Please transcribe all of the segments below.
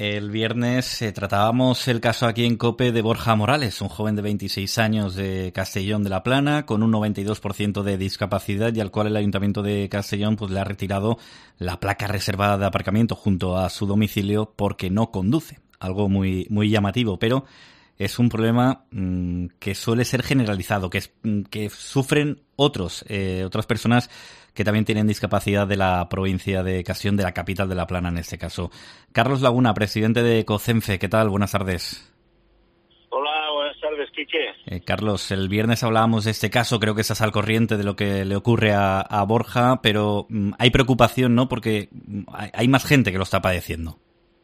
El viernes tratábamos el caso aquí en COPE de Borja Morales, un joven de 26 años de Castellón de la Plana, con un 92% de discapacidad y al cual el Ayuntamiento de Castellón pues le ha retirado la placa reservada de aparcamiento junto a su domicilio porque no conduce. Algo muy llamativo, pero es un problema que suele ser generalizado, que sufren otras personas que también tienen discapacidad de la provincia de Castellón, de la capital de La Plana en este caso. Carlos Laguna, presidente de COCENFE, ¿qué tal? Buenas tardes. Hola, buenas tardes, Quique. Carlos, el viernes hablábamos de este caso, creo que estás al corriente de lo que le ocurre a Borja, pero hay preocupación, ¿no? Porque hay más gente que lo está padeciendo.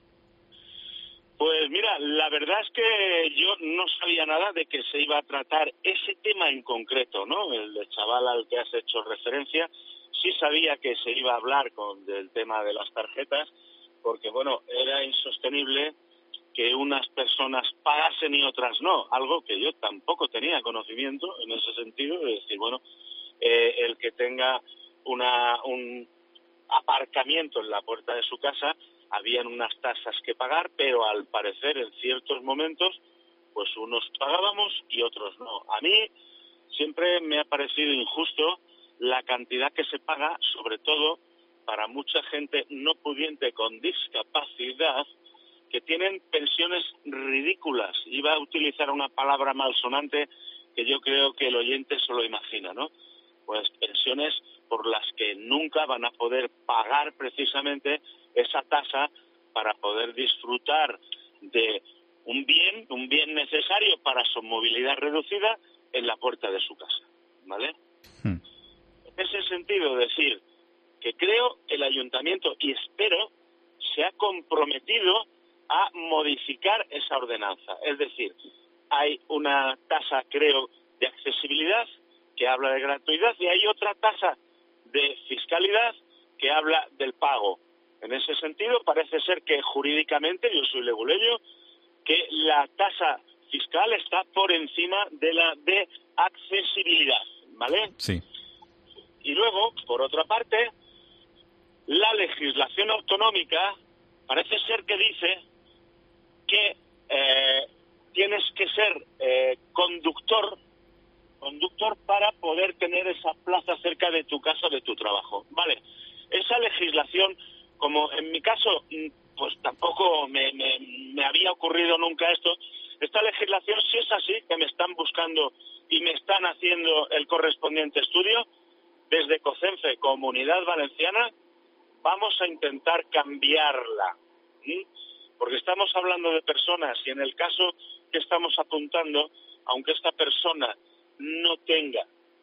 Pues mira, la verdad es que yo no sabía nada de que se iba a tratar ese tema en concreto, ¿no? El del chaval al que has hecho referencia. Sí sabía que se iba a hablar del tema de las tarjetas, porque, bueno, era insostenible que unas personas pagasen y otras no, algo que yo tampoco tenía conocimiento en ese sentido, es decir, bueno, el que tenga un aparcamiento en la puerta de su casa, habían unas tasas que pagar, pero al parecer en ciertos momentos, pues unos pagábamos y otros no. A mí siempre me ha parecido injusto la cantidad que se paga, sobre todo para mucha gente no pudiente con discapacidad, que tienen pensiones ridículas. Iba a utilizar una palabra malsonante que yo creo que el oyente se lo imagina, ¿no? Pues pensiones por las que nunca van a poder pagar precisamente esa tasa para poder disfrutar de un bien necesario para su movilidad reducida en la puerta de su casa, ¿vale? En ese sentido, decir que creo que el ayuntamiento, y espero, se ha comprometido a modificar esa ordenanza. Es decir, hay una tasa, creo, de accesibilidad que habla de gratuidad y hay otra tasa de fiscalidad que habla del pago. En ese sentido, parece ser que jurídicamente, yo soy leguleyo, que la tasa fiscal está por encima de la de accesibilidad, ¿vale? Sí. Y luego, por otra parte, la legislación autonómica parece ser que dice que tienes que ser conductor para poder tener esa plaza cerca de tu casa o de tu trabajo. Vale, esa legislación, como en mi caso, pues tampoco me había ocurrido nunca esto, esta legislación, si es así, que me están buscando y me están haciendo el correspondiente estudio, desde COCENFE, Comunidad Valenciana, vamos a intentar cambiarla, ¿sí? Porque estamos hablando de personas y en el caso que estamos apuntando, aunque esta persona no tenga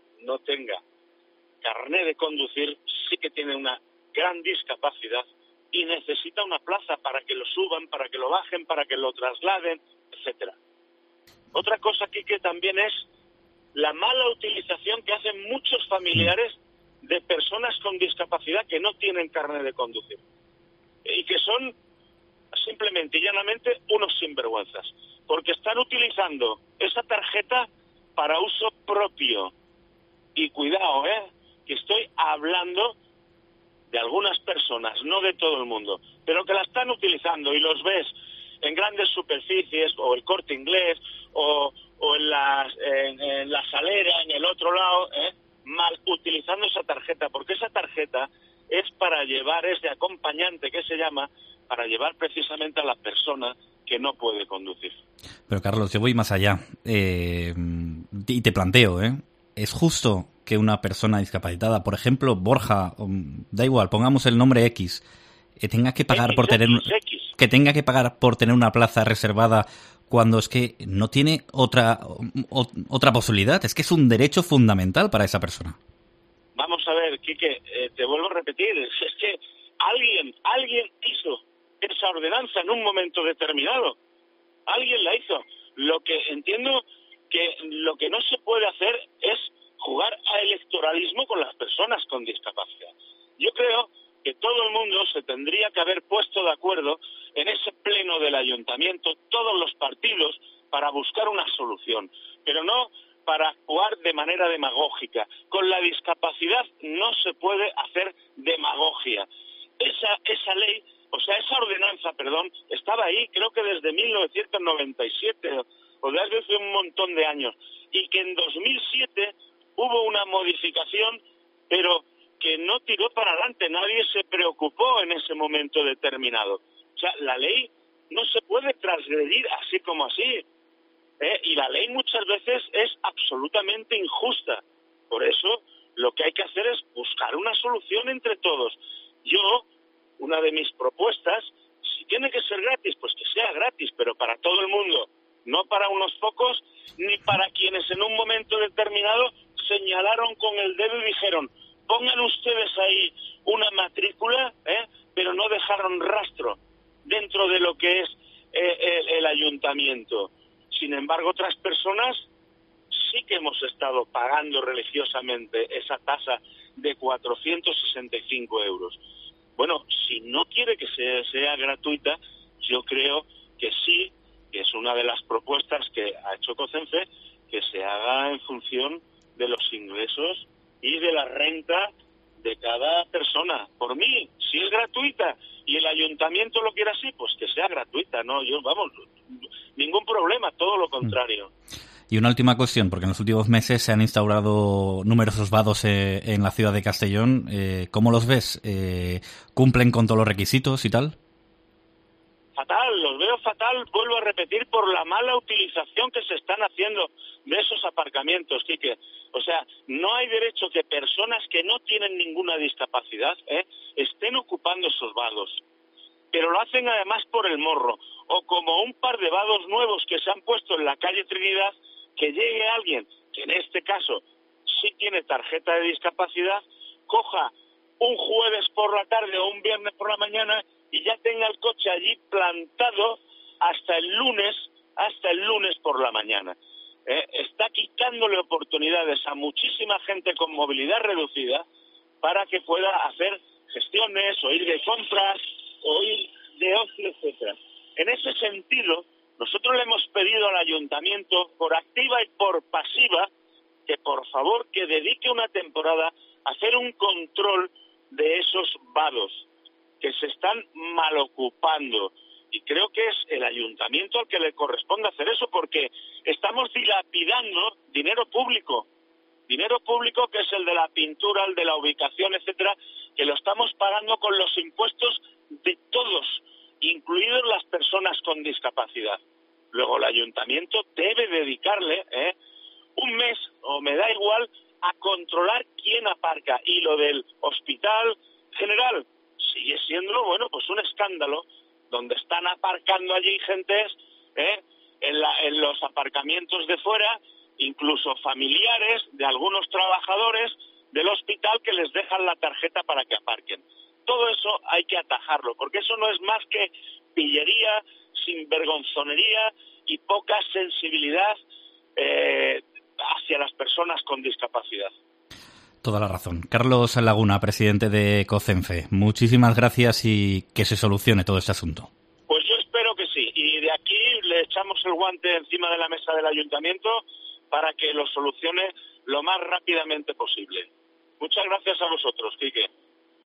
carné de conducir, sí que tiene una gran discapacidad y necesita una plaza para que lo suban, para que lo bajen, para que lo trasladen, etcétera. Otra cosa aquí que también es la mala utilización que hacen muchos familiares de personas con discapacidad que no tienen carné de conducir y que son simplemente y llanamente unos sinvergüenzas, porque están utilizando esa tarjeta para uso propio. Y cuidado, que estoy hablando de algunas personas, no de todo el mundo, pero que la están utilizando y los ves en grandes superficies, o el Corte Inglés, o en la Salera, en el otro lado, mal utilizando esa tarjeta, porque esa tarjeta es para llevar, es de acompañante, que se llama, para llevar precisamente a la persona que no puede conducir. Pero Carlos, yo voy más allá y te planteo, ¿es justo que una persona discapacitada, por ejemplo, Borja, da igual, pongamos el nombre X, tenga que pagar que tenga que pagar por tener una plaza reservada cuando es que no tiene otra posibilidad? Es que es un derecho fundamental para esa persona. Vamos a ver, Quique, te vuelvo a repetir, es que alguien hizo esa ordenanza en un momento determinado. Alguien la hizo. Lo que entiendo que lo que no se puede hacer es jugar a electoralismo con las personas con discapacidad. Yo creo que todo el mundo se tendría que haber puesto de acuerdo en ese pleno del ayuntamiento, todos los partidos, para buscar una solución, pero no para actuar de manera demagógica. Con la discapacidad no se puede hacer demagogia. Esa ley O sea, esa ordenanza, estaba ahí, creo que desde 1997, o desde hace un montón de años, y que en 2007 hubo una modificación, pero que no tiró para adelante, nadie se preocupó en ese momento determinado. O sea, la ley no se puede transgredir así como así, y la ley muchas veces es absolutamente injusta. Por eso lo que hay que hacer es buscar una solución entre todos. Una de mis propuestas, si tiene que ser gratis, pues que sea gratis, pero para todo el mundo, no para unos pocos, ni para quienes en un momento determinado señalaron con el dedo y dijeron, pongan ustedes ahí una matrícula, pero no dejaron rastro dentro de lo que es el ayuntamiento. Sin embargo, otras personas sí que hemos estado pagando religiosamente esa tasa de 465 euros. Bueno, si no quiere que sea gratuita, yo creo que sí, que es una de las propuestas que ha hecho COCENFE, que se haga en función de los ingresos y de la renta de cada persona. Por mí, si es gratuita y el ayuntamiento lo quiere así, pues que sea gratuita, ¿no? Ningún problema, todo lo contrario. Y una última cuestión, porque en los últimos meses se han instaurado numerosos vados en la ciudad de Castellón. ¿Cómo los ves? ¿Cumplen con todos los requisitos y tal? Fatal, los veo fatal, vuelvo a repetir, por la mala utilización que se están haciendo de esos aparcamientos, Quique. O sea, no hay derecho que personas que no tienen ninguna discapacidad estén ocupando esos vados. Pero lo hacen además por el morro. O como un par de vados nuevos que se han puesto en la calle Trinidad, que llegue alguien, que en este caso sí tiene tarjeta de discapacidad, coja un jueves por la tarde o un viernes por la mañana y ya tenga el coche allí plantado hasta el lunes por la mañana. Está quitándole oportunidades a muchísima gente con movilidad reducida para que pueda hacer gestiones o ir de compras o ir de ocio, etcétera. En ese sentido, nosotros le hemos pedido al ayuntamiento, por activa y por pasiva, que por favor que dedique una temporada a hacer un control de esos vados que se están mal ocupando. Y creo que es el ayuntamiento al que le corresponde hacer eso, porque estamos dilapidando dinero público que es el de la pintura, el de la ubicación, etcétera, que lo estamos pagando con los impuestos de todos, incluidos las personas con discapacidad. Luego el ayuntamiento debe dedicarle un mes, o me da igual, a controlar quién aparca. Y lo del hospital general sigue siendo, pues un escándalo, donde están aparcando allí gentes en los aparcamientos de fuera, incluso familiares de algunos trabajadores del hospital que les dejan la tarjeta para que aparquen. Todo eso hay que atajarlo, porque eso no es más que pillería, sinvergonzonería y poca sensibilidad hacia las personas con discapacidad. Toda la razón. Carlos Laguna, presidente de COCENFE, muchísimas gracias y que se solucione todo este asunto. Pues yo espero que sí, y de aquí le echamos el guante encima de la mesa del ayuntamiento para que lo solucione lo más rápidamente posible. Muchas gracias a vosotros, Quique.